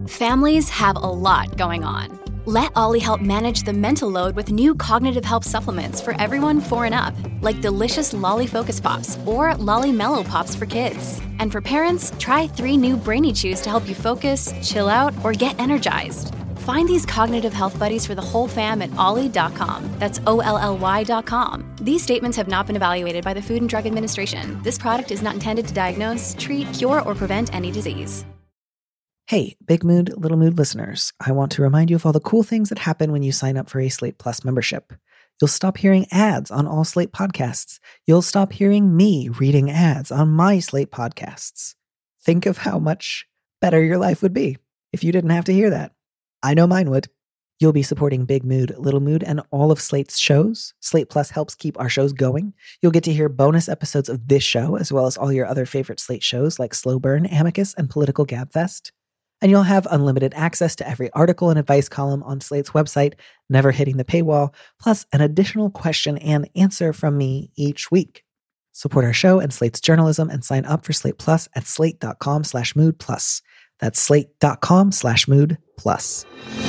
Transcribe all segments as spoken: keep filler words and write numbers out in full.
Families have a lot going on. Let Ollie help manage the mental load with new cognitive help supplements for everyone four and up, like delicious Lolly Focus Pops or Lolly Mellow Pops for kids. And for parents, try three new Brainy Chews to help you focus, chill out, or get energized. Find these cognitive health buddies for the whole fam at ollie dot com. That's O L L Y dot com. These statements have not been evaluated by the Food and Drug Administration. This product is not intended to diagnose, treat, cure, or prevent any disease. Hey, Big Mood, Little Mood listeners, I want to remind you of all the cool things that happen when you sign up for a Slate Plus membership. You'll stop hearing ads on all Slate podcasts. You'll stop hearing me reading ads on my Slate podcasts. Think of how much better your life would be if you didn't have to hear that. I know mine would. You'll be supporting Big Mood, Little Mood, and all of Slate's shows. Slate Plus helps keep our shows going. You'll get to hear bonus episodes of this show, as well as all your other favorite Slate shows like Slow Burn, Amicus, and Political Gabfest. And you'll have unlimited access to every article and advice column on Slate's website, never hitting the paywall, plus an additional question and answer from me each week. Support our show and Slate's journalism and sign up for Slate Plus at slate.com slash mood plus. That's slate.com slash mood plus.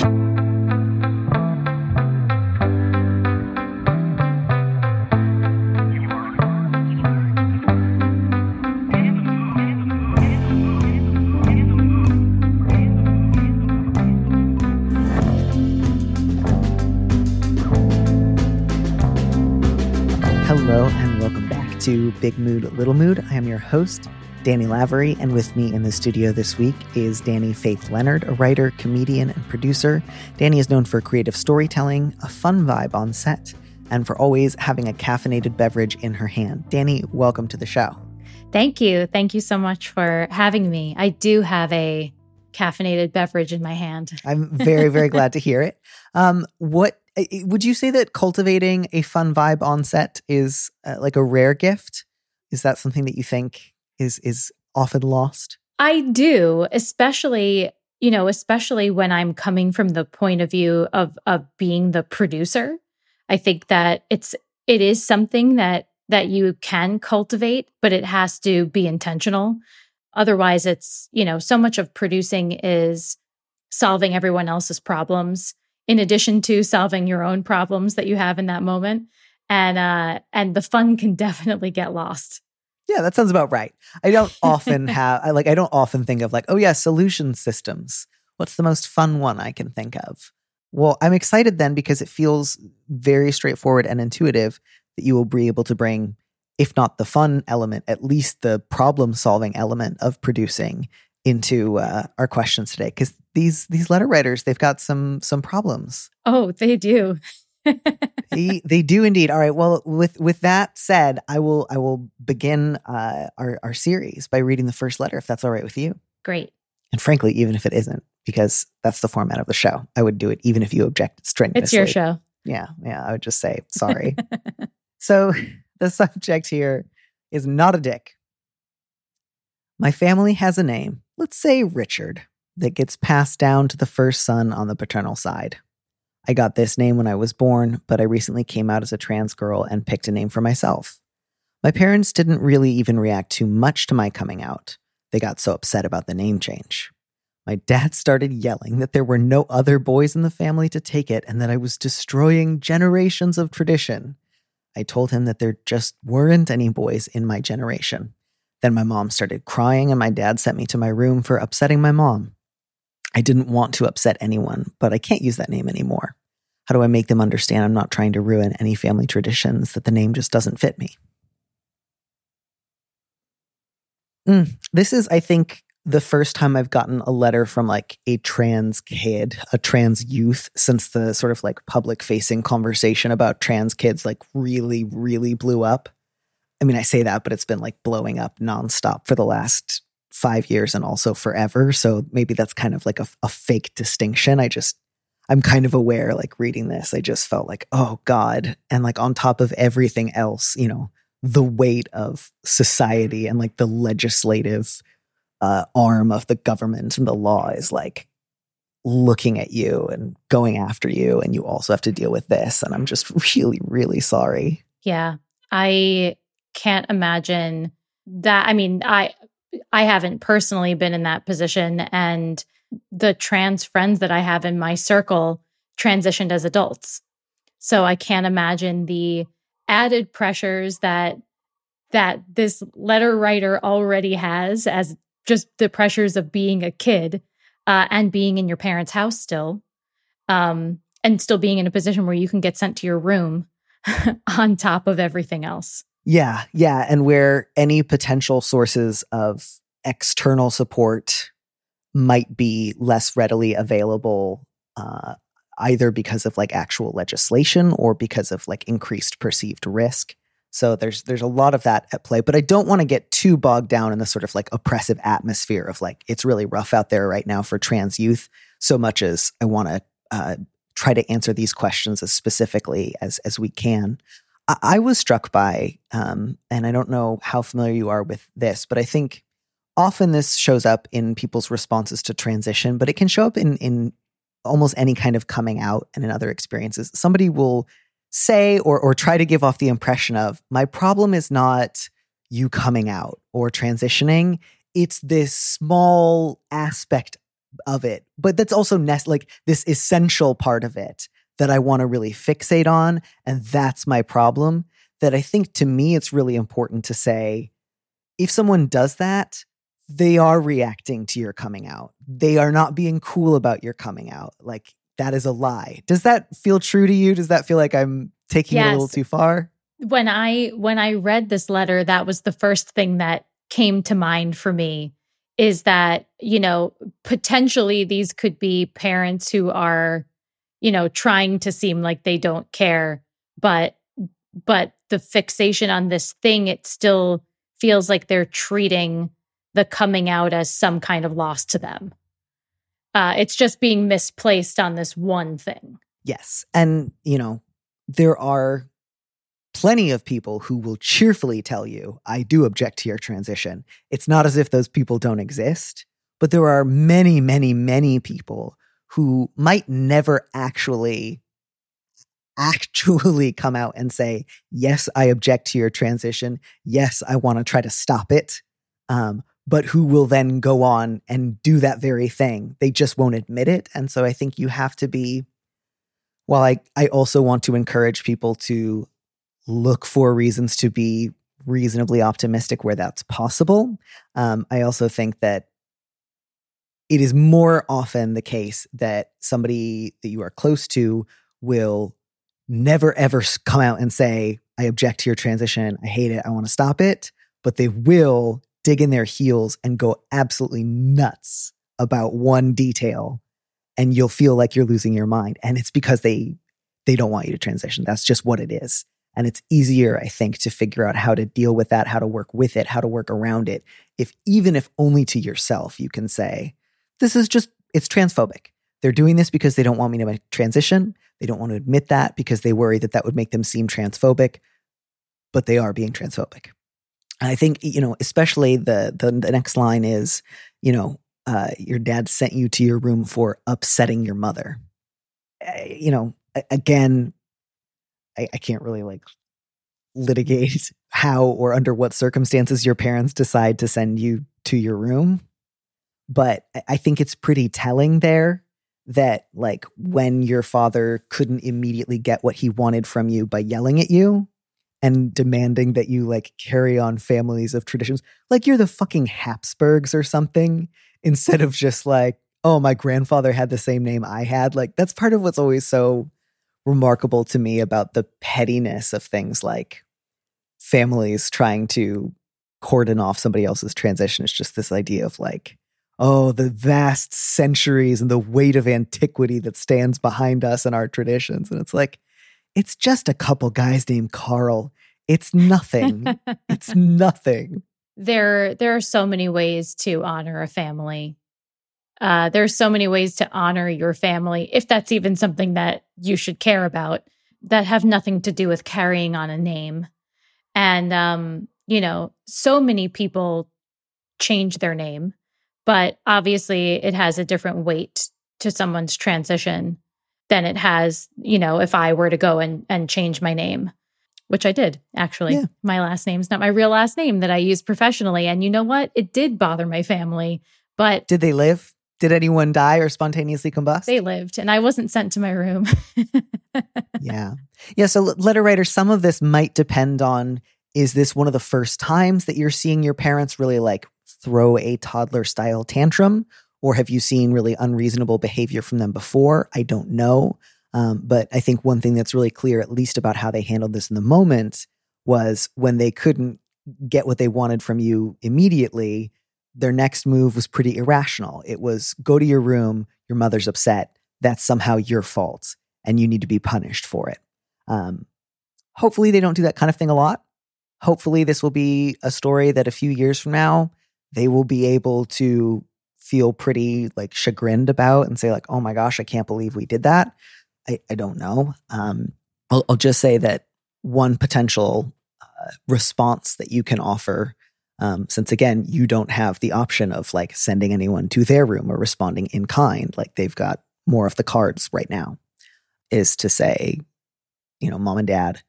Hello and welcome back to Big Mood, Little Mood. I am your host, Danny Lavery, and with me in the studio this week is Danny Faith Leonard, a writer, comedian, and producer. Danny is known for creative storytelling, a fun vibe on set, and for always having a caffeinated beverage in her hand. Danny, welcome to the show. Thank you. Thank you so much for having me. I do have a caffeinated beverage in my hand. I'm very, very glad to hear it. Um, what would you say that cultivating a fun vibe on set is uh, like a rare gift? Is that something that you think is is often lost? I do, especially, you know, especially when I'm coming from the point of view of of being the producer. I think that it's it is something that that you can cultivate, but it has to be intentional. Otherwise, it's, you know, so much of producing is solving everyone else's problems in addition to solving your own problems that you have in that moment. And uh, and the fun can definitely get lost. Yeah, that sounds about right. I don't often have, I like, I don't often think of like, oh yeah, solution systems. What's the most fun one I can think of? Well, I'm excited then because it feels very straightforward and intuitive that you will be able to bring, if not the fun element, at least the problem-solving element of producing into uh, our questions today. Because these these letter writers, they've got some some problems. Oh, they do. they, they do indeed. All right. Well, with with that said, I will I will begin uh, our our series by reading the first letter, if that's all right with you. Great. And frankly, even if it isn't, because that's the format of the show, I would do it even if you objected strenuously. It's your show. Yeah, yeah. I would just say sorry. So the subject here is not a dick. My family has a name, let's say Richard, that gets passed down to the first son on the paternal side. I got this name when I was born, but I recently came out as a trans girl and picked a name for myself. My parents didn't really even react too much to my coming out. They got so upset about the name change. My dad started yelling that there were no other boys in the family to take it and that I was destroying generations of tradition. I told him that there just weren't any boys in my generation. Then my mom started crying and my dad sent me to my room for upsetting my mom. I didn't want to upset anyone, but I can't use that name anymore. How do I make them understand I'm not trying to ruin any family traditions, that the name just doesn't fit me? Mm, this is, I think, the first time I've gotten a letter from like a trans kid, a trans youth, since the sort of like public facing conversation about trans kids like really, really blew up. I mean, I say that, but it's been like blowing up nonstop for the last five years and also forever. So maybe that's kind of like a, a fake distinction. I just, I'm kind of aware, like reading this, I just felt like, oh God. And like on top of everything else, you know, the weight of society and like the legislative uh, arm of the government and the law is like looking at you and going after you. And you also have to deal with this. And I'm just really, really sorry. Yeah. I can't imagine that. I mean, I, I haven't personally been in that position, and the trans friends that I have in my circle transitioned as adults. So I can't imagine the added pressures that that this letter writer already has, as just the pressures of being a kid uh, and being in your parents' house still, um, and still being in a position where you can get sent to your room on top of everything else. Yeah, yeah. And where any potential sources of external support might be less readily available, uh, either because of like actual legislation or because of like increased perceived risk. So there's there's a lot of that at play, but I don't want to get too bogged down in the sort of like oppressive atmosphere of like, it's really rough out there right now for trans youth, so much as I want to uh, try to answer these questions as specifically as as we can. I, I was struck by, um, and I don't know how familiar you are with this, but I think often this shows up in people's responses to transition, but it can show up in in almost any kind of coming out and in other experiences. Somebody will say or or try to give off the impression of, my problem is not you coming out or transitioning. It's this small aspect of it, but that's also nest like this essential part of it that I want to really fixate on. And that's my problem. That I think to me, it's really important to say, if someone does that, they are reacting to your coming out. They are not being cool about your coming out. Like, that is a lie. Does that feel true to you? Does that feel like I'm taking Yes. it a little too far? When I when I read this letter, that was the first thing that came to mind for me, is that, you know, potentially these could be parents who are, you know, trying to seem like they don't care, but but the fixation on this thing, it still feels like they're treating the coming out as some kind of loss to them. Uh, it's just being misplaced on this one thing. Yes. And, you know, there are plenty of people who will cheerfully tell you, I do object to your transition. It's not as if those people don't exist, but there are many, many, many people who might never actually, actually come out and say, yes, I object to your transition. Yes, I want to try to stop it. Um, but who will then go on and do that very thing. They just won't admit it. And so I think you have to be, while I, I also want to encourage people to look for reasons to be reasonably optimistic where that's possible. Um, I also think that it is more often the case that somebody that you are close to will never, ever come out and say, I object to your transition. I hate it. I want to stop it. But they will dig in their heels and go absolutely nuts about one detail, and you'll feel like you're losing your mind. And it's because they they don't want you to transition. That's just what it is. And it's easier, I think, to figure out how to deal with that, how to work with it, how to work around it. If even if only to yourself, you can say, this is just, it's transphobic. They're doing this because they don't want me to transition. They don't want to admit that because they worry that that would make them seem transphobic, but they are being transphobic. And I think, you know, especially the the, the next line is, you know, uh, your dad sent you to your room for upsetting your mother. Uh, you know, again, I, I can't really like litigate how or under what circumstances your parents decide to send you to your room. But I think it's pretty telling there that like when your father couldn't immediately get what he wanted from you by yelling at you and demanding that you like carry on families of traditions, like you're the fucking Habsburgs or something, instead of just like, oh, my grandfather had the same name I had. Like that's part of what's always so remarkable to me about the pettiness of things like families trying to cordon off somebody else's transition. It's just this idea of like, oh, the vast centuries and the weight of antiquity that stands behind us and our traditions. And it's like, it's just a couple guys named Carl. It's nothing. It's nothing. There, there are so many ways to honor a family. Uh, there's so many ways to honor your family, if that's even something that you should care about, that have nothing to do with carrying on a name. And, um, you know, so many people change their name, but obviously it has a different weight to someone's transition than it has, you know, if I were to go and, and change my name, which I did, actually. Yeah. My last name's not my real last name that I use professionally. And you know what? It did bother my family, but... Did they live? Did anyone die or spontaneously combust? They lived, and I wasn't sent to my room. Yeah. Yeah. So letter writer, some of this might depend on, is this one of the first times that you're seeing your parents really like throw a toddler style tantrum? Or have you seen really unreasonable behavior from them before? I don't know. Um, but I think one thing that's really clear, at least about how they handled this in the moment, was when they couldn't get what they wanted from you immediately, their next move was pretty irrational. It was, go to your room, your mother's upset, that's somehow your fault, and you need to be punished for it. Um, hopefully they don't do that kind of thing a lot. Hopefully this will be a story that a few years from now, they will be able to feel pretty like chagrined about and say like, oh my gosh, I can't believe we did that. I, I don't know. Um, I'll, I'll just say that one potential uh, response that you can offer, um, since again, you don't have the option of like sending anyone to their room or responding in kind, like they've got more of the cards right now, is to say, you know, mom and dad,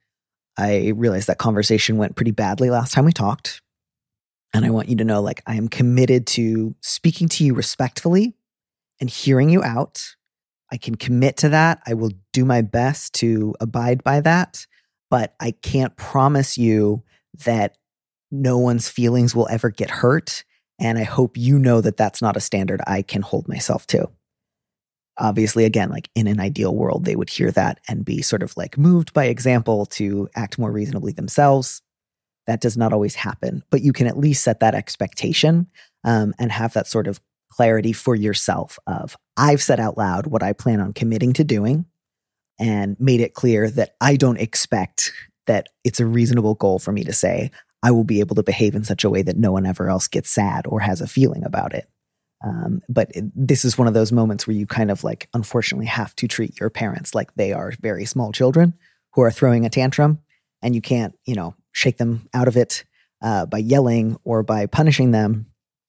I realized that conversation went pretty badly last time we talked. And I want you to know, like, I am committed to speaking to you respectfully and hearing you out. I can commit to that. I will do my best to abide by that. But I can't promise you that no one's feelings will ever get hurt. And I hope you know that that's not a standard I can hold myself to. Obviously, again, like in an ideal world, they would hear that and be sort of like moved by example to act more reasonably themselves. That does not always happen, but you can at least set that expectation um, and have that sort of clarity for yourself of, I've said out loud what I plan on committing to doing and made it clear that I don't expect that it's a reasonable goal for me to say, I will be able to behave in such a way that no one ever else gets sad or has a feeling about it. Um, but it, this is one of those moments where you kind of like, unfortunately, have to treat your parents like they are very small children who are throwing a tantrum, and you can't, you know, shake them out of it uh, by yelling or by punishing them.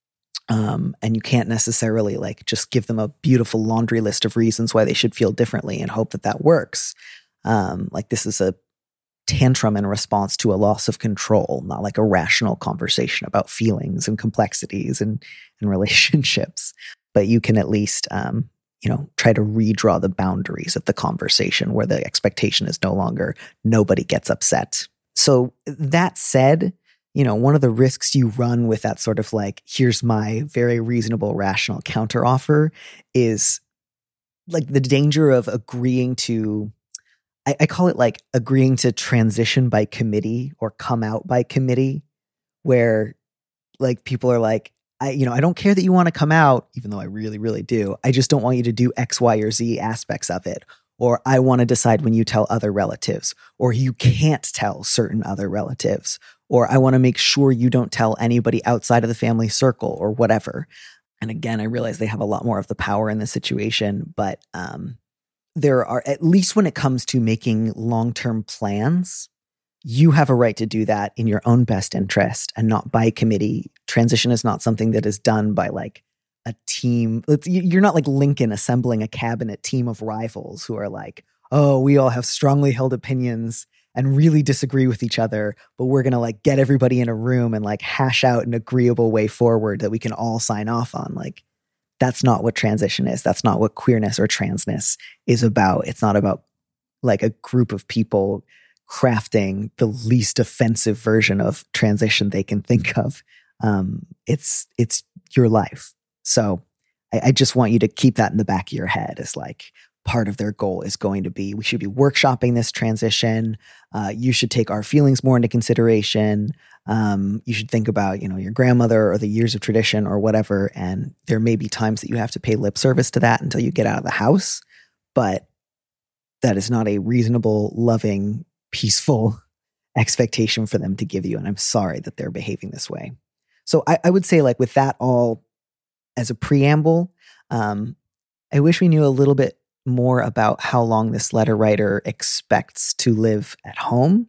Um, and you can't necessarily like just give them a beautiful laundry list of reasons why they should feel differently and hope that that works. Um, like this is a tantrum in response to a loss of control, not like a rational conversation about feelings and complexities and, and relationships. But you can at least, um, you know, try to redraw the boundaries of the conversation where the expectation is no longer nobody gets upset. So that said, you know, one of the risks you run with that sort of like, here's my very reasonable, rational counteroffer is like the danger of agreeing to, I, I call it like agreeing to transition by committee or come out by committee, where like people are like, I, you know, I don't care that you want to come out, even though I really, really do. I just don't want you to do X, Y, or Z aspects of it. Or I want to decide when you tell other relatives, or you can't tell certain other relatives, or I want to make sure you don't tell anybody outside of the family circle or whatever. And again, I realize they have a lot more of the power in this situation, but um, there are, at least when it comes to making long-term plans, you have a right to do that in your own best interest and not by committee. Transition is not something that is done by like a team. You're not like Lincoln assembling a cabinet team of rivals who are like, oh, we all have strongly held opinions and really disagree with each other, but we're going to like get everybody in a room and like hash out an agreeable way forward that we can all sign off on. Like, that's not what transition is. That's not what queerness or transness is about. It's not about like a group of people crafting the least offensive version of transition they can think of. Um, it's, it's your life. So I, I just want you to keep that in the back of your head as like part of their goal is going to be, we should be workshopping this transition. Uh, you should take our feelings more into consideration. Um, you should think about, you know, your grandmother or the years of tradition or whatever. And there may be times that you have to pay lip service to that until you get out of the house, but that is not a reasonable, loving, peaceful expectation for them to give you. And I'm sorry that they're behaving this way. So I, I would say, like, with that all as a preamble, um, I wish we knew a little bit more about how long this letter writer expects to live at home.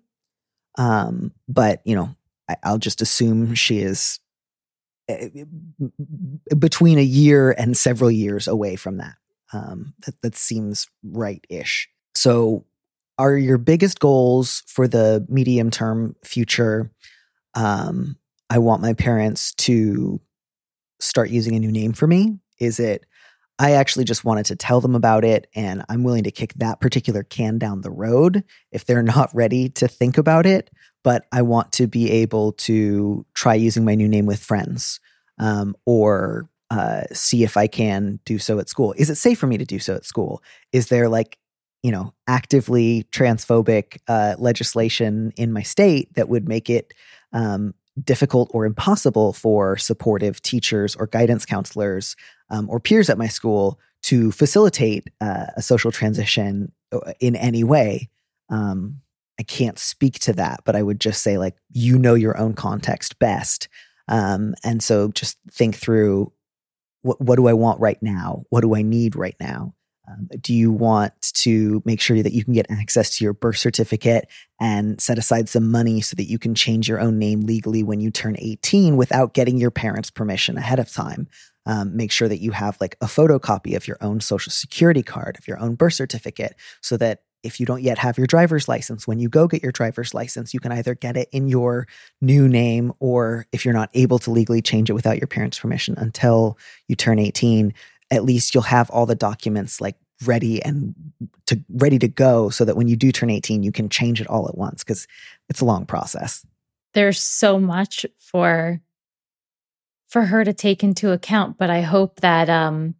Um, but, you know, I, I'll just assume she is uh, between a year and several years away from that. Um, that, that seems right-ish. So are your biggest goals for the medium-term future, um, I want my parents to start using a new name for me? Is it, I actually just wanted to tell them about it, and I'm willing to kick that particular can down the road if they're not ready to think about it. But I want to be able to try using my new name with friends, um, or uh, see if I can do so at school. Is it safe for me to do so at school? Is there like, you know, actively transphobic uh, legislation in my state that would make it um, difficult or impossible for supportive teachers or guidance counselors um, or peers at my school to facilitate uh, a social transition in any way? Um, I can't speak to that, but I would just say, like, you know your own context best. Um, and so just think through, what, what do I want right now? What do I need right now? Um, do you want to make sure that you can get access to your birth certificate and set aside some money so that you can change your own name legally when you turn eighteen without getting your parents' permission ahead of time? Um, make sure that you have like a photocopy of your own social security card, of your own birth certificate, so that if you don't yet have your driver's license, when you go get your driver's license, you can either get it in your new name, or if you're not able to legally change it without your parents' permission until you turn eighteen, at least you'll have all the documents like ready and to ready to go, so that when you do turn eighteen, you can change it all at once, because it's a long process. There's so much for for her to take into account, but I hope that um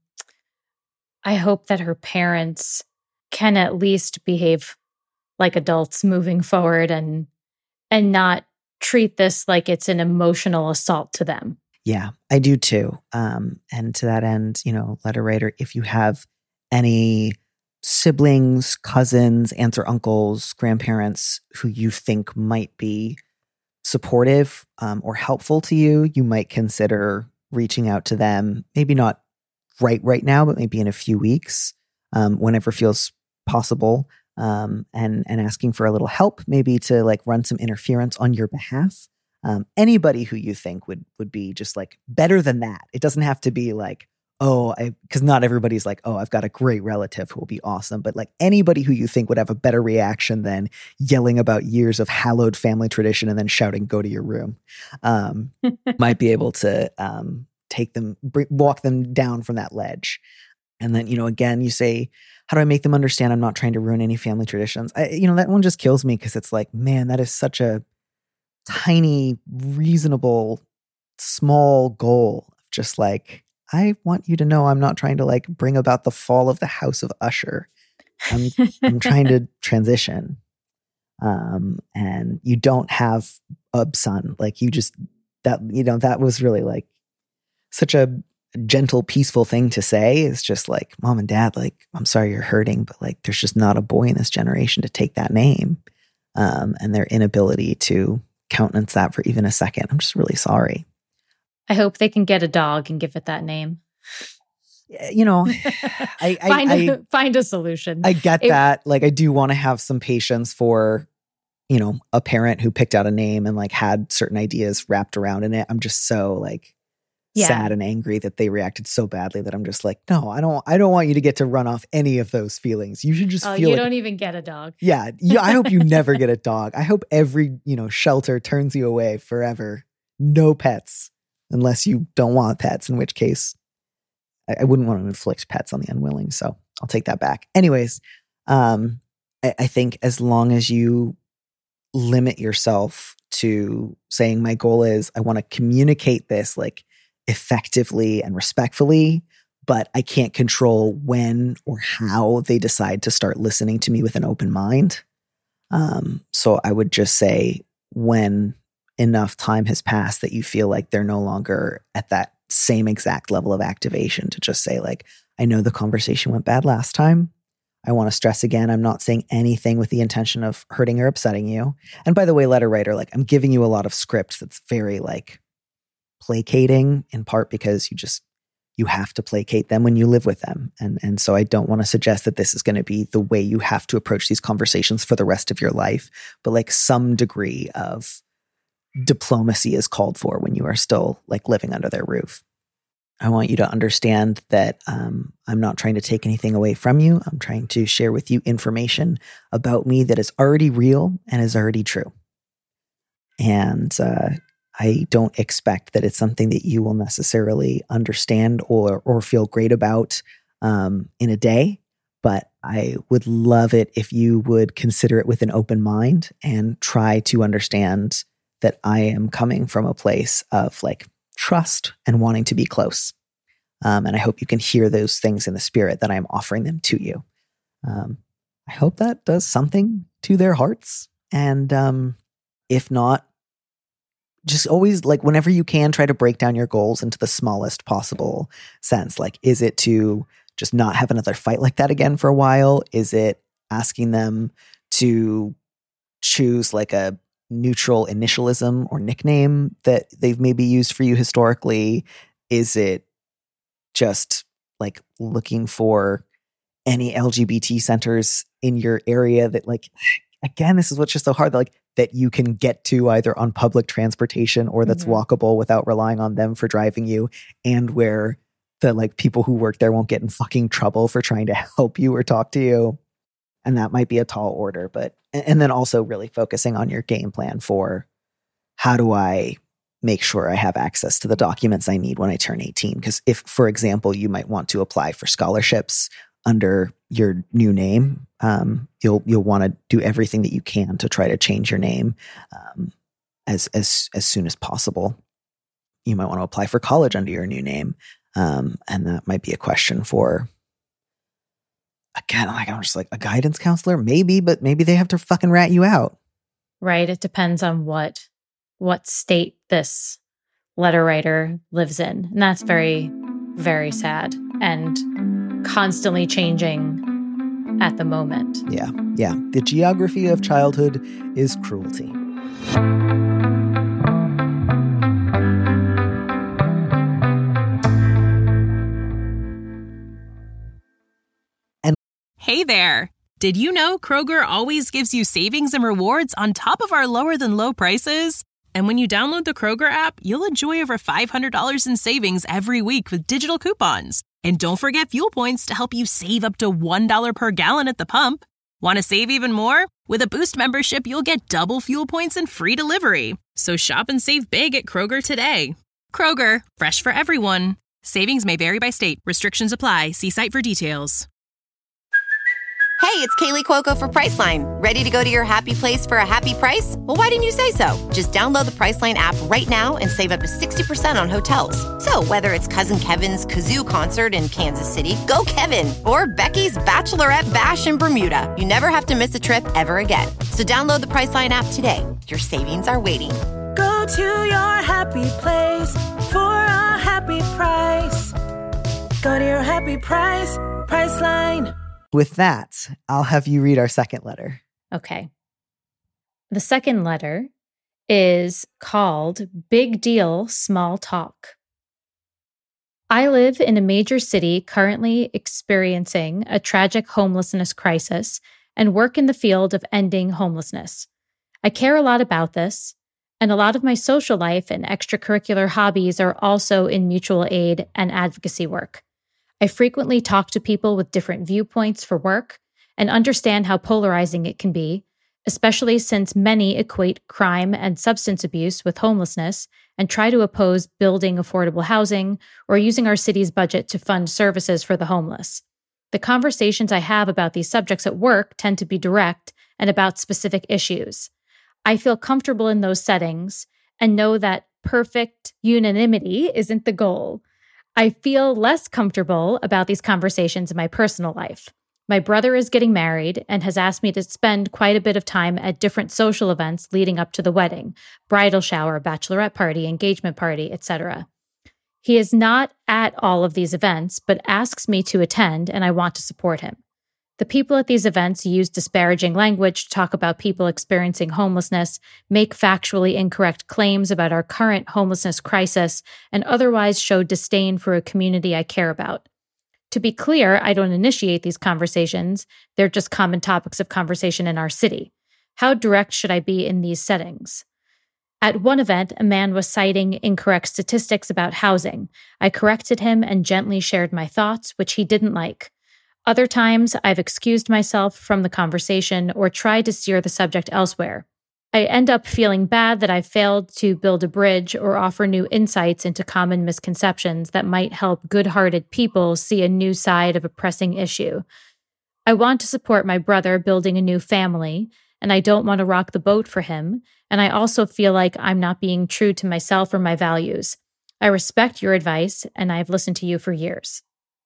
I hope that her parents can at least behave like adults moving forward, and and not treat this like it's an emotional assault to them. Yeah, I do too. Um, and to that end, you know, letter writer, if you have any siblings, cousins, aunts or uncles, grandparents who you think might be supportive um, or helpful to you, you might consider reaching out to them. Maybe not right right now, but maybe in a few weeks, um, whenever feels possible, um, and and asking for a little help, maybe to like run some interference on your behalf. Um, anybody who you think would would be just like better than that. It doesn't have to be like, oh, I because not everybody's like, oh, I've got a great relative who will be awesome. But like anybody who you think would have a better reaction than yelling about years of hallowed family tradition and then shouting, "Go to your room," um, might be able to um, take them, bring, walk them down from that ledge. And then, you know, again, you say, how do I make them understand I'm not trying to ruin any family traditions? I, you know, that one just kills me, because it's like, man, that is such a tiny, reasonable, small goal. Just like, I want you to know I'm not trying to like bring about the fall of the House of Usher. I'm I'm trying to transition. Um, and you don't have a son. Like you just, that, you know, that was really like such a gentle, peaceful thing to say. It's just like, mom and dad, like, I'm sorry you're hurting, but like, there's just not a boy in this generation to take that name. Um, and their inability to countenance that for even a second. I'm just really sorry. I hope they can get a dog and give it that name. You know, I, I find, I, a, find a solution. I get it, that. Like, I do want to have some patience for, you know, a parent who picked out a name and like had certain ideas wrapped around in it. I'm just so like yeah. sad and angry that they reacted so badly that I'm just like, no, I don't, I don't want you to get to run off any of those feelings. You should just oh, feel you like, don't even get a dog. Yeah. You, I hope you never get a dog. I hope every, you know, shelter turns you away forever. No pets, unless you don't want pets, in which case I, I wouldn't want to inflict pets on the unwilling. So I'll take that back. Anyways, um, I, I think as long as you limit yourself to saying, my goal is I want to communicate this like effectively and respectfully, but I can't control when or how they decide to start listening to me with an open mind. Um, so I would just say, when enough time has passed that you feel like they're no longer at that same exact level of activation, to just say like, I know the conversation went bad last time. I want to stress again, I'm not saying anything with the intention of hurting or upsetting you. And by the way, letter writer, like I'm giving you a lot of script that's very like placating, in part because you just, you have to placate them when you live with them. And, and so I don't want to suggest that this is going to be the way you have to approach these conversations for the rest of your life, but like some degree of diplomacy is called for when you are still like living under their roof. I want you to understand that um, I'm not trying to take anything away from you. I'm trying to share with you information about me that is already real and is already true. And uh, I don't expect that it's something that you will necessarily understand or or feel great about um, in a day, but I would love it if you would consider it with an open mind and try to understand that I am coming from a place of like trust and wanting to be close. Um, and I hope you can hear those things in the spirit that I'm offering them to you. Um, I hope that does something to their hearts. And um, if not, just always, like, whenever you can, try to break down your goals into the smallest possible sense. Like, is it to just not have another fight like that again for a while? Is it asking them to choose like a neutral initialism or nickname that they've maybe used for you historically? Is it just like looking for any L G B T centers in your area that, like, again, this is what's just so hard, that, like, that you can get to either on public transportation or that's mm-hmm. walkable without relying on them for driving you, and where the like people who work there won't get in fucking trouble for trying to help you or talk to you. And that might be a tall order, but, and then also really focusing on your game plan for how do I make sure I have access to the documents I need when I turn eighteen? Because if, for example, you might want to apply for scholarships under your new name, um, you'll you'll want to do everything that you can to try to change your name um, as as as soon as possible. You might want to apply for college under your new name, um, and that might be a question for, again, like I'm just like a guidance counselor, maybe, but maybe they have to fucking rat you out. Right. It depends on what what state this letter writer lives in, and that's very, very sad and constantly changing at the moment. Yeah, yeah. The geography of childhood is cruelty. And hey there. Did you know Kroger always gives you savings and rewards on top of our lower than low prices? And when you download the Kroger app, you'll enjoy over five hundred dollars in savings every week with digital coupons. And don't forget fuel points to help you save up to one dollar per gallon at the pump. Want to save even more? With a Boost membership, you'll get double fuel points and free delivery. So shop and save big at Kroger today. Kroger, fresh for everyone. Savings may vary by state. Restrictions apply. See site for details. Hey, it's Kaylee Cuoco for Priceline. Ready to go to your happy place for a happy price? Well, why didn't you say so? Just download the Priceline app right now and save up to sixty percent on hotels. So whether it's Cousin Kevin's Kazoo Concert in Kansas City, go Kevin, or Becky's Bachelorette Bash in Bermuda, you never have to miss a trip ever again. So download the Priceline app today. Your savings are waiting. Go to your happy place for a happy price. Go to your happy price, Priceline. With that, I'll have you read our second letter. Okay. The second letter is called Big Deal Small Talk. I live in a major city currently experiencing a tragic homelessness crisis and work in the field of ending homelessness. I care a lot about this, and a lot of my social life and extracurricular hobbies are also in mutual aid and advocacy work. I frequently talk to people with different viewpoints for work and understand how polarizing it can be, especially since many equate crime and substance abuse with homelessness and try to oppose building affordable housing or using our city's budget to fund services for the homeless. The conversations I have about these subjects at work tend to be direct and about specific issues. I feel comfortable in those settings and know that perfect unanimity isn't the goal. I feel less comfortable about these conversations in my personal life. My brother is getting married and has asked me to spend quite a bit of time at different social events leading up to the wedding, bridal shower, bachelorette party, engagement party, et cetera. He is not at all of these events, but asks me to attend, and I want to support him. The people at these events use disparaging language to talk about people experiencing homelessness, make factually incorrect claims about our current homelessness crisis, and otherwise show disdain for a community I care about. To be clear, I don't initiate these conversations. They're just common topics of conversation in our city. How direct should I be in these settings? At one event, a man was citing incorrect statistics about housing. I corrected him and gently shared my thoughts, which he didn't like. Other times, I've excused myself from the conversation or tried to steer the subject elsewhere. I end up feeling bad that I failed to build a bridge or offer new insights into common misconceptions that might help good-hearted people see a new side of a pressing issue. I want to support my brother building a new family, and I don't want to rock the boat for him, and I also feel like I'm not being true to myself or my values. I respect your advice, and I've listened to you for years.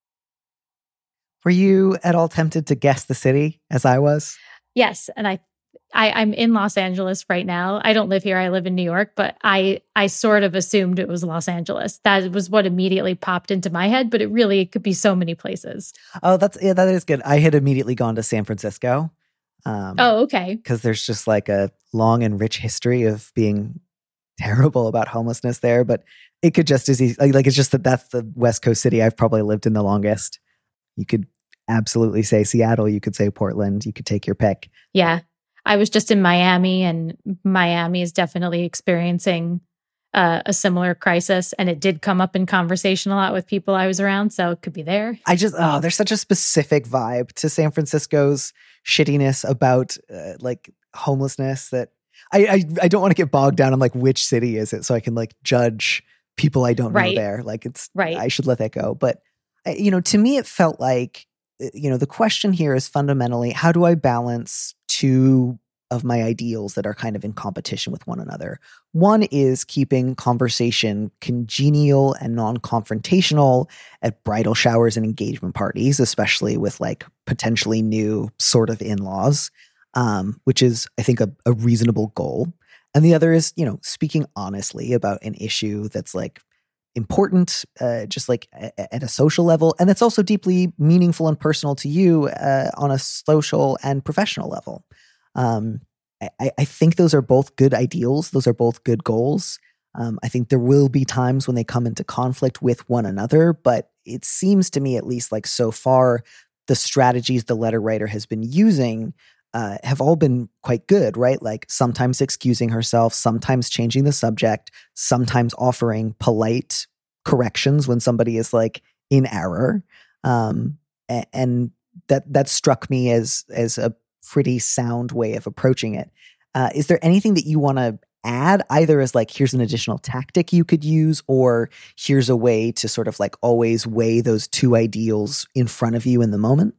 Were you at all tempted to guess the city, as I was? Yes, and I I, I'm in Los Angeles right now. I don't live here. I live in New York, but I, I sort of assumed it was Los Angeles. That was what immediately popped into my head, but it really it could be so many places. Oh, that's yeah, that is good. I had immediately gone to San Francisco. Um, oh, okay. Because there's just like a long and rich history of being terrible about homelessness there, but it could just as easy, like, like it's just that that's the West Coast city I've probably lived in the longest. You could absolutely say Seattle. You could say Portland. You could take your pick. Yeah. I was just in Miami, and Miami is definitely experiencing uh, a similar crisis. And it did come up in conversation a lot with people I was around. So it could be there. I just, oh, there's such a specific vibe to San Francisco's shittiness about uh, like homelessness that I, I, I don't want to get bogged down on like which city is it so I can like judge people I don't right. know there. Like it's, right. I should let that go. But, you know, to me, it felt like, you know, the question here is fundamentally, how do I balance two of my ideals that are kind of in competition with one another? One is keeping conversation congenial and non-confrontational at bridal showers and engagement parties, especially with like potentially new sort of in-laws, um, which is, I think, a, a reasonable goal. And the other is, you know, speaking honestly about an issue that's like important, uh, just like a, at a social level. And that's also deeply meaningful and personal to you uh, on a social and professional level. Um, I, I think those are both good ideals. Those are both good goals. Um, I think there will be times when they come into conflict with one another, but it seems to me, at least like so far, the strategies the letter writer has been using uh, have all been quite good, right? Like sometimes excusing herself, sometimes changing the subject, sometimes offering polite corrections when somebody is like in error. Um, and, and that that struck me as as a pretty sound way of approaching it. Uh, is there anything that you want to add, either as like, here's an additional tactic you could use, or here's a way to sort of like always weigh those two ideals in front of you in the moment?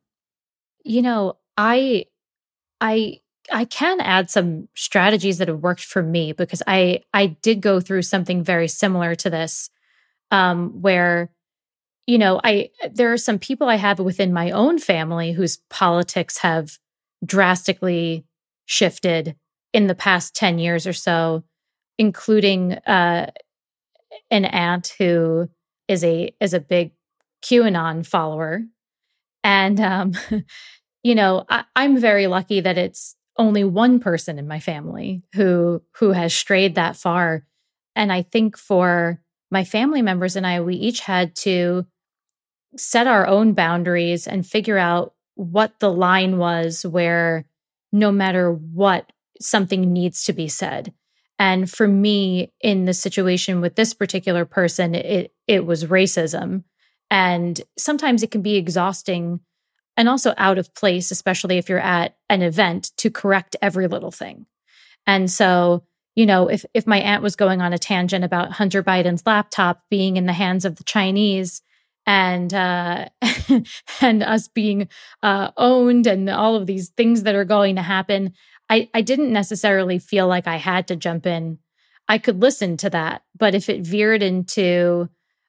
You know, I, I, I can add some strategies that have worked for me, because I, I did go through something very similar to this, um, where, you know, I, there are some people I have within my own family whose politics have drastically shifted in the past ten years or so, including uh, an aunt who is a is a big QAnon follower. And, um, you know, I, I'm very lucky that it's only one person in my family who who has strayed that far. And I think for my family members and I, we each had to set our own boundaries and figure out what the line was where no matter what, something needs to be said. And for me, in the situation with this particular person, it it was racism. And sometimes it can be exhausting and also out of place, especially if you're at an event, to correct every little thing. And so, you know, if if my aunt was going on a tangent about Hunter Biden's laptop being in the hands of the Chinese, and uh, and us being uh, owned, and all of these things that are going to happen, I, I didn't necessarily feel like I had to jump in. I could listen to that, but if it veered into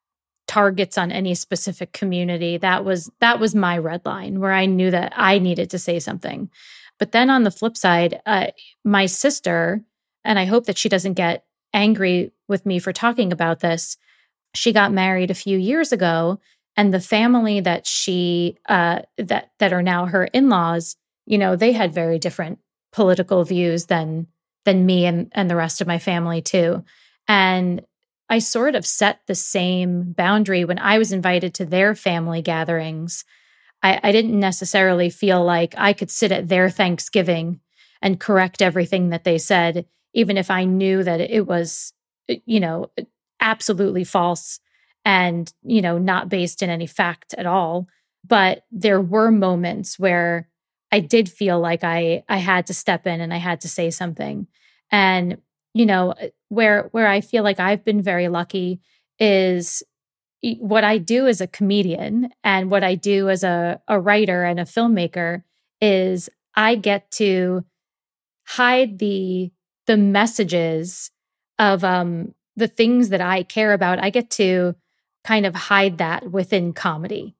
targets on any specific community, that was that was my red line, where I knew that I needed to say something. But then on the flip side, uh, my sister, and I hope that she doesn't get angry with me for talking about this, she got married a few years ago, and the family that she uh, that that are now her in-laws, you know, they had very different political views than than me and, and the rest of my family too. And I sort of set the same boundary when I was invited to their family gatherings. I, I didn't necessarily feel like I could sit at their Thanksgiving and correct everything that they said, even if I knew that it was, you know, absolutely false and, you know, not based in any fact at all. But there were moments where I did feel like I I had to step in and I had to say something. And, you know, where where I feel like I've been very lucky is what I do as a comedian and what I do as a, a writer and a filmmaker is I get to hide the the messages of um, the things that I care about. I get to kind of hide that within comedy.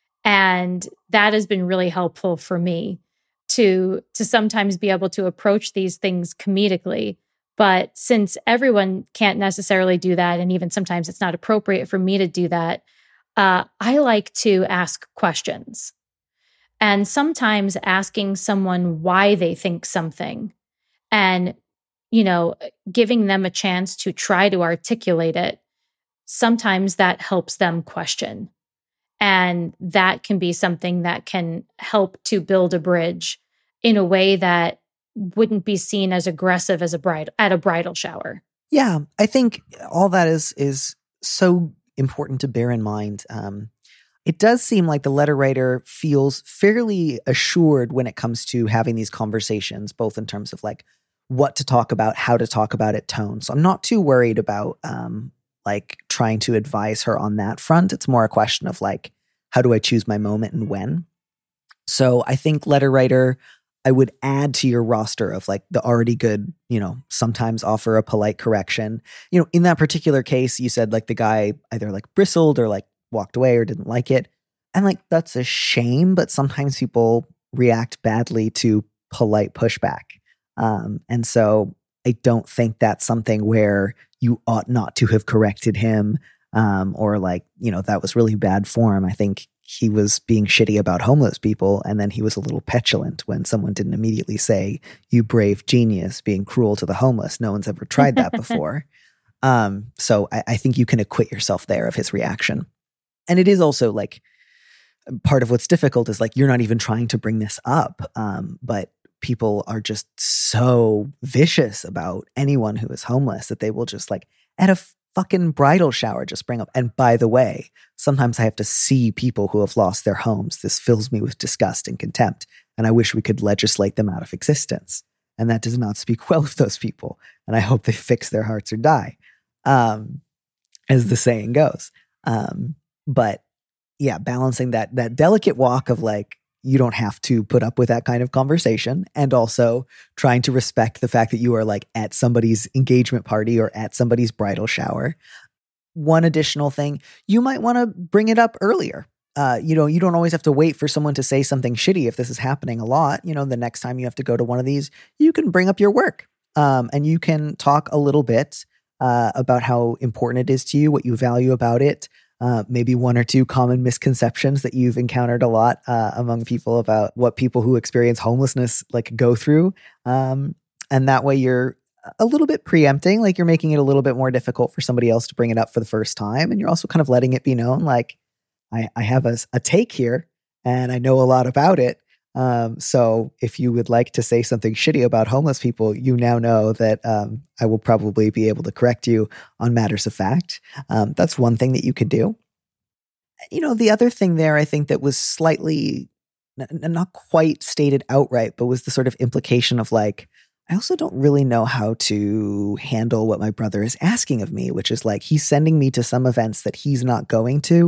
And that has been really helpful for me to to sometimes be able to approach these things comedically. But since everyone can't necessarily do that, and even sometimes it's not appropriate for me to do that, uh, I like to ask questions. And sometimes asking someone why they think something and, you know, giving them a chance to try to articulate it, sometimes that helps them question. And that can be something that can help to build a bridge in a way that wouldn't be seen as aggressive as a bride at a bridal shower. Yeah, I think all that is is so important to bear in mind. Um, it does seem like the letter writer feels fairly assured when it comes to having these conversations, both in terms of like what to talk about, how to talk about it, tone. So I'm not too worried about um, like trying to advise her on that front. It's more a question of like, how do I choose my moment and when? So I think letter writer, I would add to your roster of like the already good, you know, sometimes offer a polite correction. You know, in that particular case, you said like the guy either like bristled or like walked away or didn't like it. And like, that's a shame, but sometimes people react badly to polite pushback. Um, and so I don't think that's something where you ought not to have corrected him um, or like, you know, that was really bad form. I think he was being shitty about homeless people, and then he was a little petulant when someone didn't immediately say, "You brave genius, being cruel to the homeless." No one's ever tried that before. um, so I, I think you can acquit yourself there of his reaction. And it is also like part of what's difficult is like you're not even trying to bring this up, um, but people are just so vicious about anyone who is homeless that they will just like at a fucking bridal shower just bring up. And by the way, sometimes I have to see people who have lost their homes. This fills me with disgust and contempt, and I wish we could legislate them out of existence. And that does not speak well of those people. And I hope they fix their hearts or die, um, as the saying goes. Um, but yeah, balancing that that delicate walk of like, you don't have to put up with that kind of conversation, and also trying to respect the fact that you are like at somebody's engagement party or at somebody's bridal shower. One additional thing, you might want to bring it up earlier. Uh, you know, you don't always have to wait for someone to say something shitty. If this is happening a lot, you know, the next time you have to go to one of these, you can bring up your work um, and you can talk a little bit uh, about how important it is to you, what you value about it. Uh, maybe one or two common misconceptions that you've encountered a lot uh, among people about what people who experience homelessness like go through. Um, and that way you're a little bit preempting, like you're making it a little bit more difficult for somebody else to bring it up for the first time. And you're also kind of letting it be known, like, I, I have a, a take here and I know a lot about it. Um, so if you would like to say something shitty about homeless people, you now know that um, I will probably be able to correct you on matters of fact. Um, that's one thing that you could do. You know, the other thing there, I think that was slightly n- not quite stated outright, but was the sort of implication of like, I also don't really know how to handle what my brother is asking of me, which is like, he's sending me to some events that he's not going to.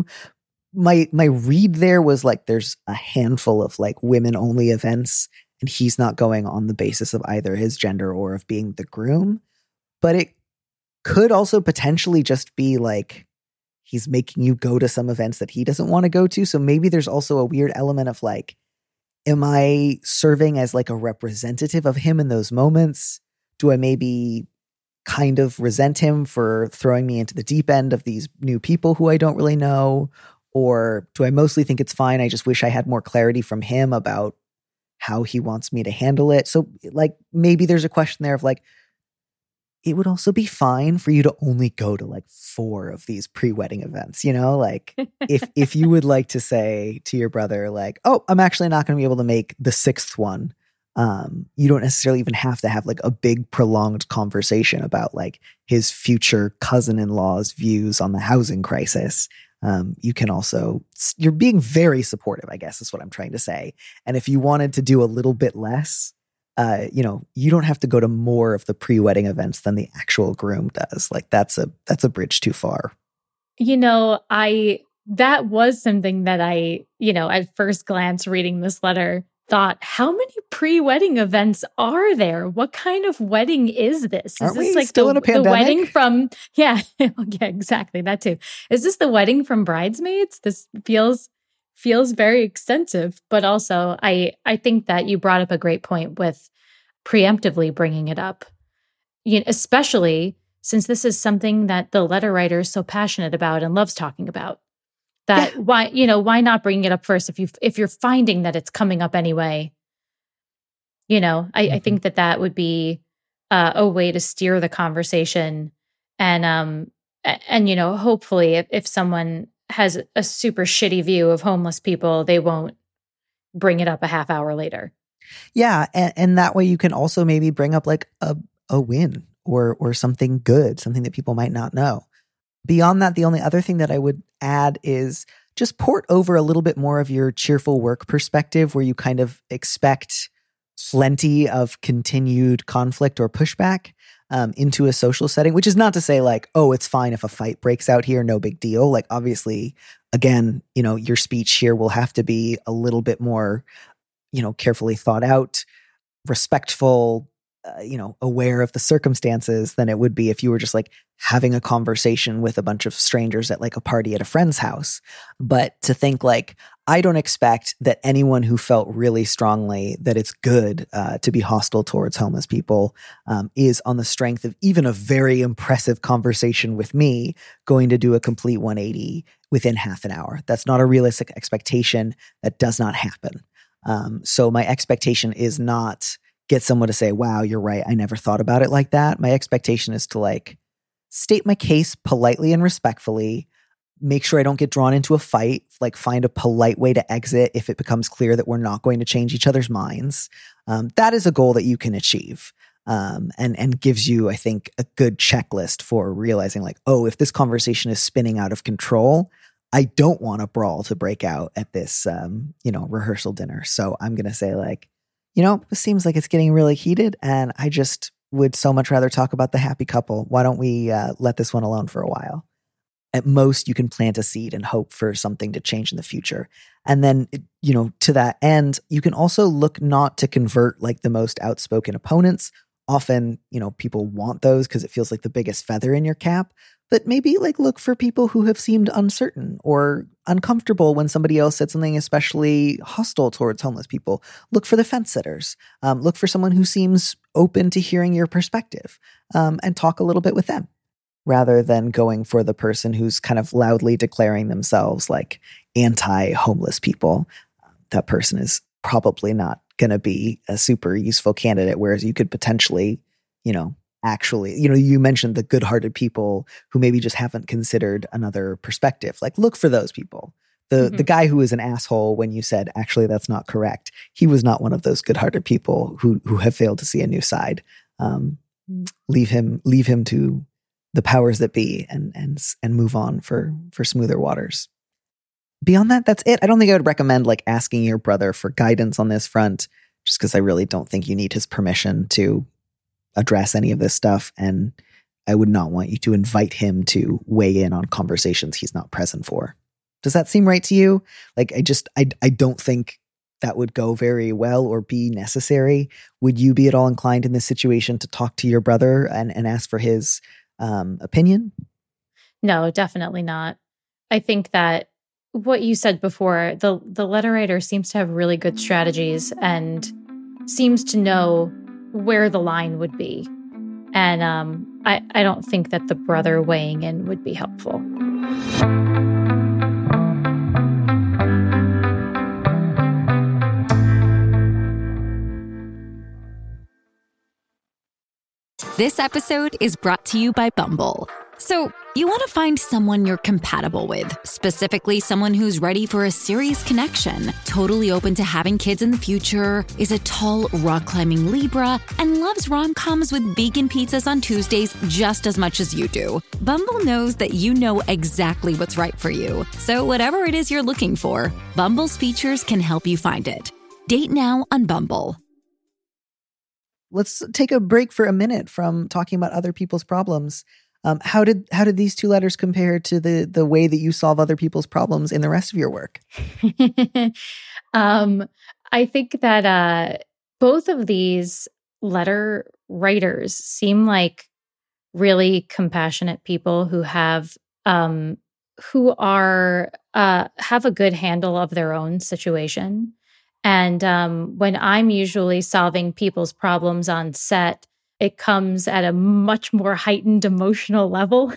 My my read there was like there's a handful of like women only events and he's not going on the basis of either his gender or of being the groom. But it could also potentially just be like he's making you go to some events that he doesn't want to go to. So maybe there's also a weird element of like, am I serving as like a representative of him in those moments? Do I maybe kind of resent him for throwing me into the deep end of these new people who I don't really know? Or do I mostly think it's fine? I just wish I had more clarity from him about how he wants me to handle it. So like maybe there's a question there of like, it would also be fine for you to only go to like four of these pre-wedding events, you know, like if, if you would like to say to your brother, like, oh, I'm actually not going to be able to make the sixth one. Um, you don't necessarily even have to have like a big prolonged conversation about like his future cousin-in-law's views on the housing crisis. Um, you can also, you're being very supportive, I guess is what I'm trying to say. And if you wanted to do a little bit less, uh, you know, you don't have to go to more of the pre-wedding events than the actual groom does. Like that's a that's a bridge too far. You know, I that was something that I, you know, at first glance reading this letter, thought, how many pre-wedding events are there? What kind of wedding is this? Is Aren't this we like still the, in a the pandemic? wedding from, yeah, yeah, exactly, that too. Is this the wedding from Bridesmaids? This feels feels very extensive, but also I I think that you brought up a great point with preemptively bringing it up, you know, especially since this is something that the letter writer is so passionate about and loves talking about. That yeah. why, you know, why not bring it up first if you if you're finding that it's coming up anyway? You know, I, mm-hmm. I think that that would be uh, a way to steer the conversation, and um and, and you know, hopefully, if, if someone has a super shitty view of homeless people, they won't bring it up a half hour later. Yeah, and, and that way you can also maybe bring up like a a win or or something good, something that people might not know. Beyond that, the only other thing that I would add is just port over a little bit more of your cheerful work perspective, where you kind of expect plenty of continued conflict or pushback um, into a social setting, which is not to say like, oh, it's fine if a fight breaks out here, no big deal. Like obviously, again, you know, your speech here will have to be a little bit more, you know, carefully thought out, respectful, Uh, you know, aware of the circumstances than it would be if you were just like having a conversation with a bunch of strangers at like a party at a friend's house. But to think like, I don't expect that anyone who felt really strongly that it's good uh, to be hostile towards homeless people um, is on the strength of even a very impressive conversation with me going to do a complete one eighty within half an hour. That's not a realistic expectation. That does not happen. Um, so my expectation is not get someone to say, wow, you're right, I never thought about it like that. My expectation is to like state my case politely and respectfully, make sure I don't get drawn into a fight, like find a polite way to exit if it becomes clear that we're not going to change each other's minds. Um, that is a goal that you can achieve um, and, and gives you, I think, a good checklist for realizing like, oh, if this conversation is spinning out of control, I don't want a brawl to break out at this, um, you know, rehearsal dinner. So I'm going to say like, you know, it seems like it's getting really heated and I just would so much rather talk about the happy couple. Why don't we uh, let this one alone for a while? At most, you can plant a seed and hope for something to change in the future. And then, you know, to that end, you can also look not to convert like the most outspoken opponents. Often, you know, people want those because it feels like the biggest feather in your cap. But maybe like look for people who have seemed uncertain or uncomfortable when somebody else said something especially hostile towards homeless people. Look for the fence sitters. Um, look for someone who seems open to hearing your perspective um, and talk a little bit with them rather than going for the person who's kind of loudly declaring themselves like anti-homeless people. That person is probably not going to be a super useful candidate, whereas you could potentially, you know, actually, you know, you mentioned the good-hearted people who maybe just haven't considered another perspective. Like, look for those people. The mm-hmm. the guy who was an asshole when you said, actually, that's not correct. He was not one of those good-hearted people who who have failed to see a new side. Um, leave him leave him to the powers that be and and and move on for for smoother waters. Beyond that, that's it. I don't think I would recommend like asking your brother for guidance on this front, just because I really don't think you need his permission to address any of this stuff. And I would not want you to invite him to weigh in on conversations he's not present for. Does that seem right to you? Like, I just, I, I don't think that would go very well or be necessary. Would you be at all inclined in this situation to talk to your brother and, and ask for his um, opinion? No, definitely not. I think that what you said before, the, the letter writer seems to have really good strategies and seems to know where the line would be. And um, I, I don't think that the brother weighing in would be helpful. This episode is brought to you by Bumble. So, you want to find someone you're compatible with, specifically someone who's ready for a serious connection, totally open to having kids in the future, is a tall, rock-climbing Libra, and loves rom-coms with vegan pizzas on Tuesdays just as much as you do. Bumble knows that you know exactly what's right for you. So whatever it is you're looking for, Bumble's features can help you find it. Date now on Bumble. let's take a break for a minute from talking about other people's problems. Um, how did how did these two letters compare to the the way that you solve other people's problems in the rest of your work? um, I think that uh, both of these letter writers seem like really compassionate people who have um, who are uh, have a good handle of their own situation. And um, when I'm usually solving people's problems on set, it comes at a much more heightened emotional level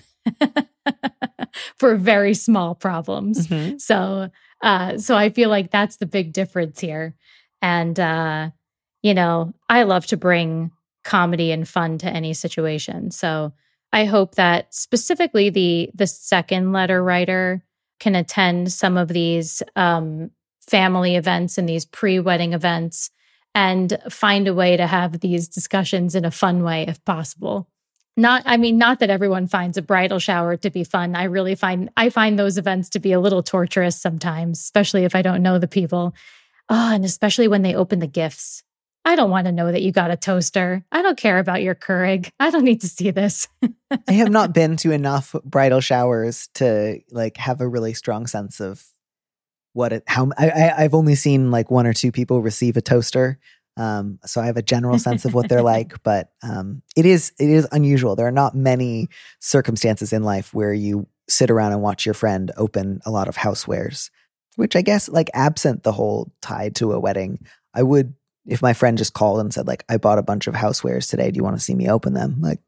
for very small problems. Mm-hmm. So, uh, so I feel like that's the big difference here. And uh, you know, I love to bring comedy and fun to any situation. So I hope that specifically the the second letter writer can attend some of these um, family events and these pre-wedding events and find a way to have these discussions in a fun way if possible. Not, I mean, not that everyone finds a bridal shower to be fun. I really find, I find those events to be a little torturous sometimes, especially if I don't know the people. Oh, and especially when they open the gifts. I don't want to know that you got a toaster. I don't care about your Keurig. I don't need to see this. I have not been to enough bridal showers to like have a really strong sense of what it, how, I, I, I've only seen like one or two people receive a toaster. Um, so I have a general sense of what they're like, but um, it is, it is unusual. There are not many circumstances in life where you sit around and watch your friend open a lot of housewares, which I guess like absent the whole tied to a wedding, I would, if my friend just called and said like, I bought a bunch of housewares today. Do you want to see me open them? Like,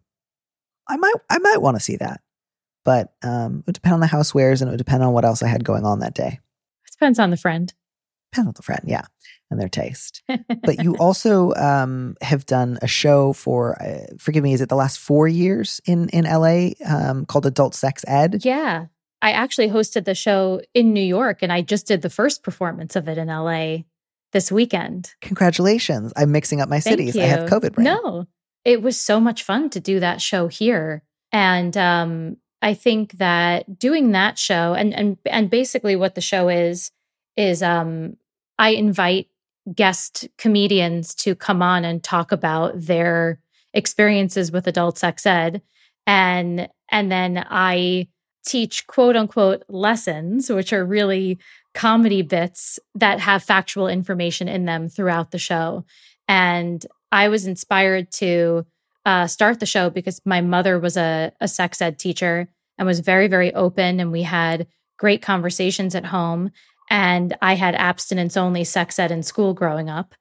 I might, I might want to see that, but um, it would depend on the housewares and it would depend on what else I had going on that day. It depends on the friend. Depends on the friend, yeah, and their taste. But you also um, have done a show for, uh, forgive me, is it the last four years in, in L A um, called Adult Sex Ed? Yeah. I actually hosted the show in New York and I just did the first performance of it in L A this weekend. Congratulations. I'm mixing up my Thank cities. you. I have COVID brain. No, it was so much fun to do that show here. And um, I think that doing that show and, and, and basically what the show is, is um, I invite guest comedians to come on and talk about their experiences with adult sex ed. And, and then I teach quote unquote lessons, which are really comedy bits that have factual information in them throughout the show. And I was inspired to uh, start the show because my mother was a, a sex ed teacher and was very, very open. And we had great conversations at home. And I had abstinence only sex ed in school growing up.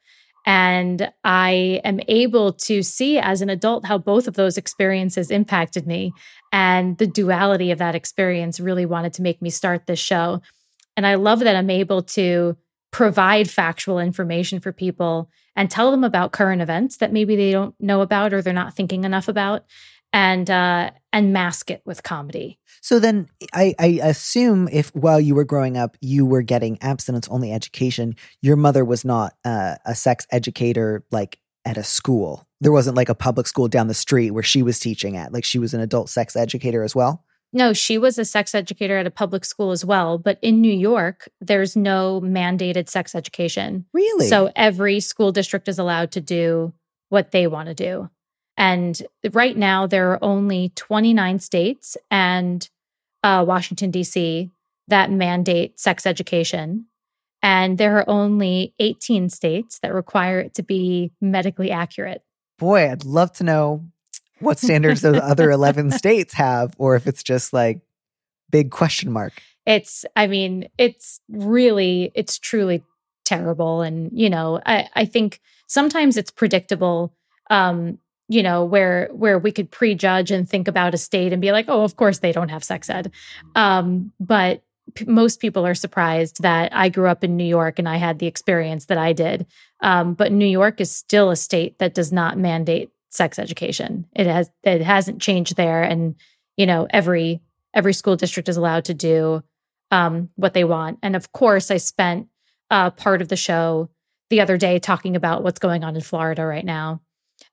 And I am able to see as an adult how both of those experiences impacted me. And the duality of that experience really wanted to make me start this show. And I love that I'm able to provide factual information for people and tell them about current events that maybe they don't know about or they're not thinking enough about, and uh, and mask it with comedy. So then I, I assume if while you were growing up, you were getting abstinence-only education, your mother was not uh, a sex educator like at a school. There wasn't like a public school down the street where she was teaching at. Like she was an adult sex educator as well? No, she was a sex educator at a public school as well. But in New York, there's no mandated sex education. Really? So every school district is allowed to do what they want to do. And right now, there are only twenty-nine states and uh, Washington, D C that mandate sex education. And there are only eighteen states that require it to be medically accurate. Boy, I'd love to know what standards those other eleven states have, or if it's just like big question mark. It's, I mean, it's really, it's truly terrible. And, you know, I, I think sometimes it's predictable, um, you know, where where we could prejudge and think about a state and be like, oh, of course they don't have sex ed. Um, but p- most people are surprised that I grew up in New York and I had the experience that I did. Um, but New York is still a state that does not mandate sex education. It has it hasn't changed there, and you know every every school district is allowed to do um, what they want. And of course, I spent uh, part of the show the other day talking about what's going on in Florida right now,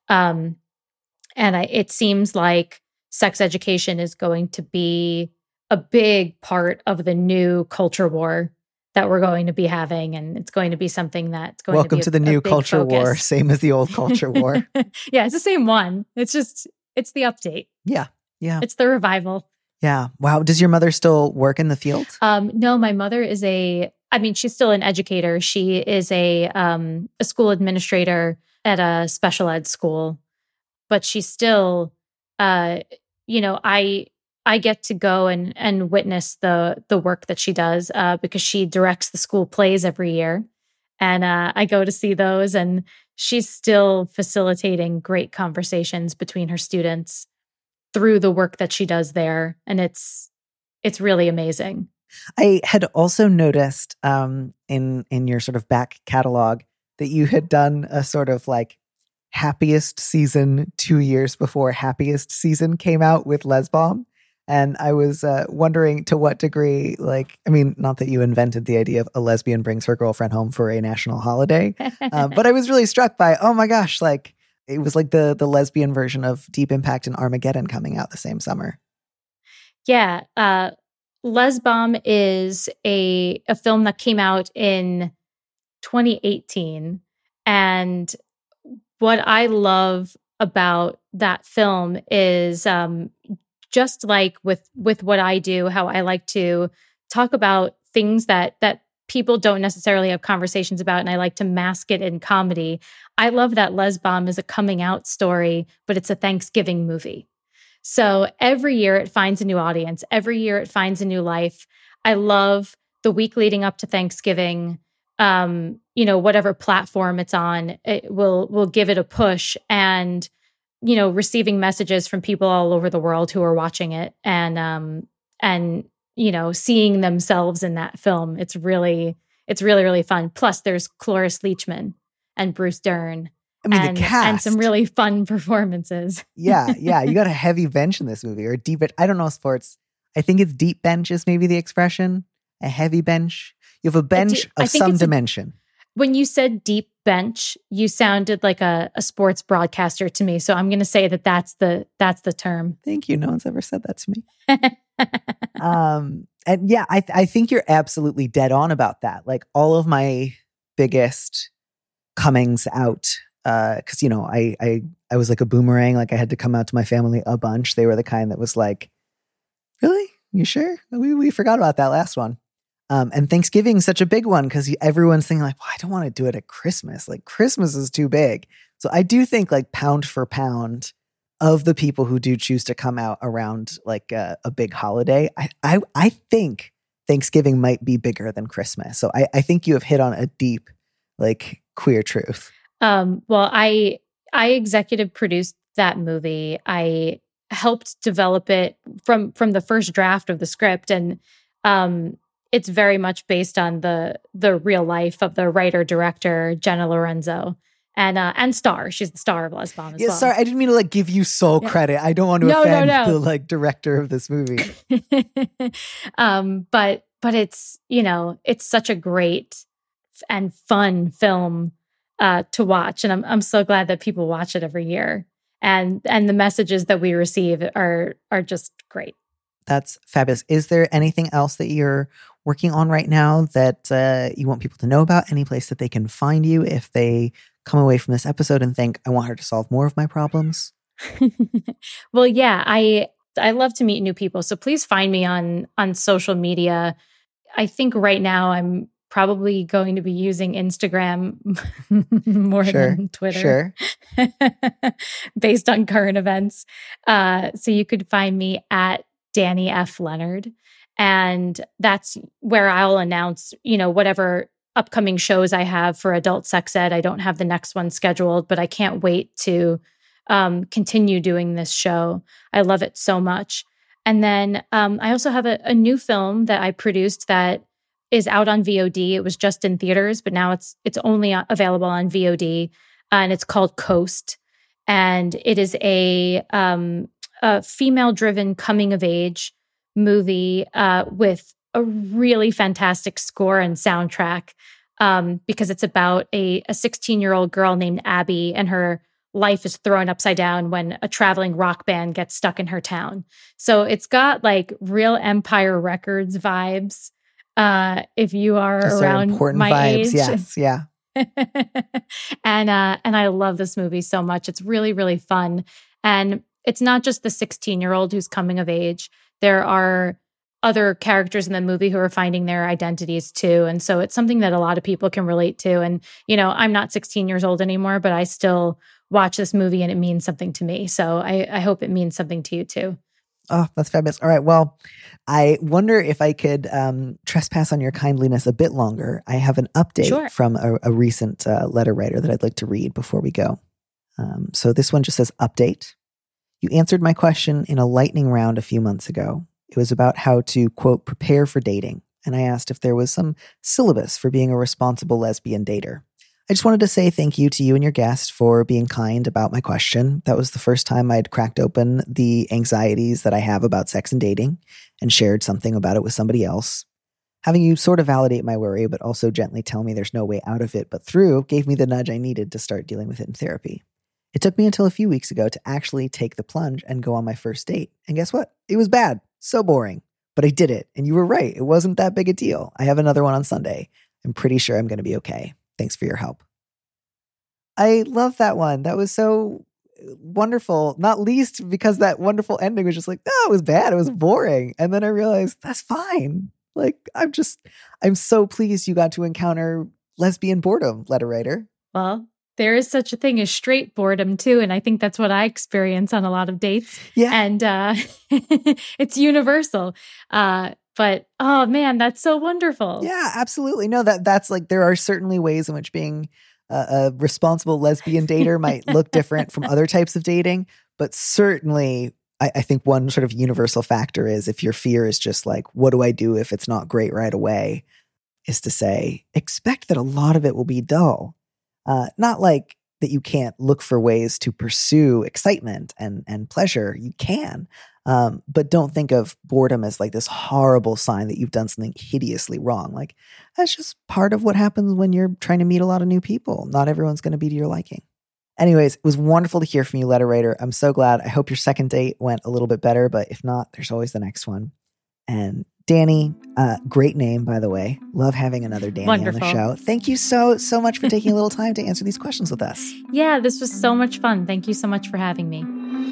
um, and I, it seems like sex education is going to be a big part of the new culture war that we're going to be having, and it's going to be something that's going Welcome to be to a, the new a big culture focus. war, same as the old culture war. Yeah, it's the same one. It's just it's the update. Yeah. Yeah. It's the revival. Yeah. Wow. Does your mother still work in the field? Um, no, my mother is a, I mean, she's still an educator. She is a um, a school administrator at a special ed school, but she's still, uh, you know, I I get to go and and witness the the work that she does uh, because she directs the school plays every year, and uh, I go to see those, and she's still facilitating great conversations between her students through the work that she does there. And it's, it's really amazing. I had also noticed um, in, in your sort of back catalog that you had done a sort of like happiest season two years before happiest season came out with Lesbomb. And I was uh, wondering to what degree, like, I mean, not that you invented the idea of a lesbian brings her girlfriend home for a national holiday, uh, but I was really struck by, oh my gosh, like, it was like the the lesbian version of Deep Impact and Armageddon coming out the same summer. Yeah. Uh, Lesbomb is a, a film that came out in twenty eighteen. And what I love about that film is um, just like with, with what I do, how I like to talk about things that that people don't necessarily have conversations about, and I like to mask it in comedy. I love that Lesbomb is a coming out story, but it's a Thanksgiving movie. So every year it finds a new audience. Every year it finds a new life. I love the week leading up to Thanksgiving. Um, you know, whatever platform it's on, it will will give it a push, and you know, receiving messages from people all over the world who are watching it, and um, and you know, seeing themselves in that film. It's really, it's really, really fun. Plus, there's Cloris Leachman and Bruce Dern. I mean, and, the cast. and some really fun performances. yeah, yeah. You got a heavy bench in this movie, or deep. I don't know sports. I think it's deep bench is maybe the expression. A heavy bench. You have a bench do, of some dimension. A, when you said deep bench, you sounded like a, a sports broadcaster to me. So I'm going to say that that's the that's the term. Thank you. No one's ever said that to me. um, and yeah, I I think you're absolutely dead on about that. Like all of my biggest comings out, because uh, you know, I I I was like a boomerang. Like I had to come out to my family a bunch. They were the kind that was like, "Really? You sure? We we forgot about that last one." Um, and Thanksgiving is such a big one because everyone's thinking like, well, I don't want to do it at Christmas. Like Christmas is too big. So I do think like pound for pound of the people who do choose to come out around like a, a big holiday, I, I I think Thanksgiving might be bigger than Christmas. So I, I think you have hit on a deep like queer truth. Um, well, I I executive produced that movie. I helped develop it from from the first draft of the script, and um, it's very much based on the the real life of the writer director Jenna Lorenzo, and uh, and star. She's the star of Lesbomb as yeah, well. Sorry, I didn't mean to like give you sole Yeah. credit. I don't want to No, no, offend no. the like director of this movie. um, but but it's you know it's such a great and fun film uh, to watch, and I'm I'm so glad that people watch it every year, and and the messages that we receive are are just great. That's fabulous. Is there anything else that you're working on right now that uh, you want people to know about? Any place that they can find you if they come away from this episode and think, I want her to solve more of my problems? Well, yeah, I I love to meet new people. So please find me on on social media. I think right now I'm probably going to be using Instagram more Sure, than Twitter. Sure. Based on current events. Uh, so you could find me at Danny F. Leonard. And that's where I'll announce, you know, whatever upcoming shows I have for adult sex ed. I don't have the next one scheduled, but I can't wait to um, continue doing this show. I love it so much. And then um, I also have a, a new film that I produced that is out on V O D. It was just in theaters, but now it's it's only available on V O D, uh, and it's called Coast. And it is a, um, a female-driven coming-of-age movie uh, with a really fantastic score and soundtrack um, because it's about a sixteen-year-old girl named Abby, and her life is thrown upside down when a traveling rock band gets stuck in her town. So it's got like real Empire Records vibes. uh, if you are Just around important my vibes. age. Yes, yeah. and uh, and I love this movie so much. It's really, really fun. And it's not just the sixteen-year-old who's coming of age. There are other characters in the movie who are finding their identities too. And so it's something that a lot of people can relate to. And, you know, I'm not sixteen years old anymore, but I still watch this movie and it means something to me. So I, I hope it means something to you too. Oh, that's fabulous. All right. Well, I wonder if I could um, trespass on your kindliness a bit longer. I have an update Sure. from a, a recent uh, letter writer that I'd like to read before we go. Um, so this one just says, update. You answered my question in a lightning round a few months ago. It was about how to, quote, prepare for dating. And I asked if there was some syllabus for being a responsible lesbian dater. I just wanted to say thank you to you and your guest for being kind about my question. That was the first time I'd cracked open the anxieties that I have about sex and dating and shared something about it with somebody else. Having you sort of validate my worry, but also gently tell me there's no way out of it but through, gave me the nudge I needed to start dealing with it in therapy. It took me until a few weeks ago to actually take the plunge and go on my first date. And guess what? It was bad. So boring. But I did it. And you were right. It wasn't that big a deal. I have another one on Sunday. I'm pretty sure I'm going to be okay. Thanks for your help. I love that one. That was so wonderful, not least because that wonderful ending was just like, no, it was bad. It was boring. And then I realized that's fine. Like, I'm just, I'm so pleased you got to encounter lesbian boredom, letter writer. Well, there is such a thing as straight boredom too. And I think that's what I experience on a lot of dates. Yeah. And uh, it's universal. Uh, but, oh man, that's so wonderful. Yeah, absolutely. No, that that's like, there are certainly ways in which being a, a responsible lesbian dater might look different from other types of dating. But certainly, I, I think one sort of universal factor is if your fear is just like, what do I do if it's not great right away? Is to say, expect that a lot of it will be dull. Uh, not like that you can't look for ways to pursue excitement and, and pleasure. You can. Um, but don't think of boredom as like this horrible sign that you've done something hideously wrong. Like, that's just part of what happens when you're trying to meet a lot of new people. Not everyone's going to be to your liking. Anyways, it was wonderful to hear from you, letter writer. I'm so glad. I hope your second date went a little bit better, but if not, there's always the next one. And Danny, uh, great name, by the way. Love having another Danny Wonderful. on the show. Thank you so, so much for taking a little time to answer these questions with us. Yeah, this was so much fun. Thank you so much for having me.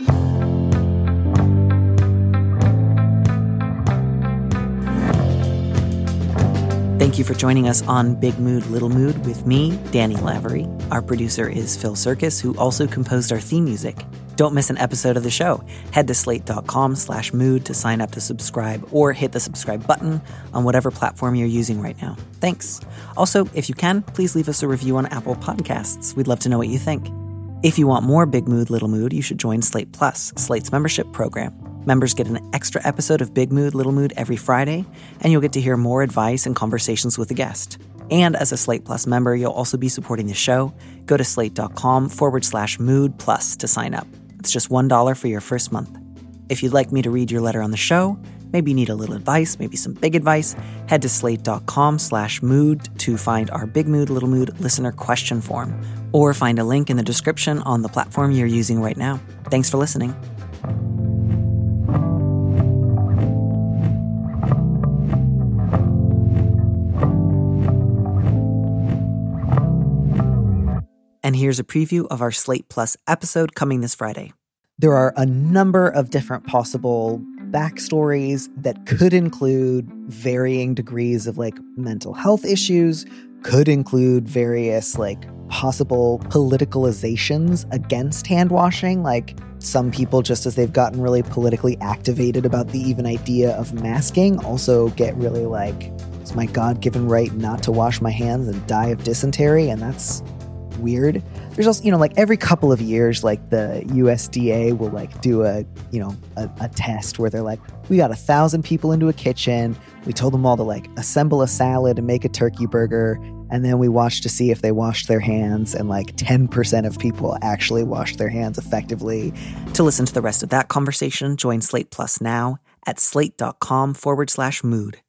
Thank you for joining us on Big Mood, Little Mood with me, Danny Lavery. Our producer is Phil Circus, who also composed our theme music. Don't miss an episode of the show. Head to slate.com slash mood to sign up to subscribe or hit the subscribe button on whatever platform you're using right now. Thanks. Also, if you can, please leave us a review on Apple Podcasts. We'd love to know what you think. If you want more Big Mood, Little Mood, you should join Slate Plus, Slate's membership program. Members get an extra episode of Big Mood, Little Mood every Friday, and you'll get to hear more advice and conversations with a guest. And as a Slate Plus member, you'll also be supporting the show. Go to slate.com forward slash mood plus to sign up. It's just one dollar for your first month. If you'd like me to read your letter on the show, maybe you need a little advice, maybe some big advice, head to slate.com slash mood to find our Big Mood, Little Mood listener question form, or find a link in the description on the platform you're using right now. Thanks for listening. And here's a preview of our Slate Plus episode coming this Friday. There are a number of different possible backstories that could include varying degrees of like mental health issues, could include various like possible politicalizations against hand washing. Like some people, just as they've gotten really politically activated about the even idea of masking, also get really like, it's my God-given right not to wash my hands and die of dysentery. And that's weird. There's also, you know, like every couple of years, like the U S D A will like do a, you know, a, a test where they're like, we got a thousand people into a kitchen. We told them all to like assemble a salad and make a turkey burger. And then we watched to see if they washed their hands. And like ten percent of people actually washed their hands effectively. To listen to the rest of that conversation, join Slate Plus now at slate.com forward slash mood.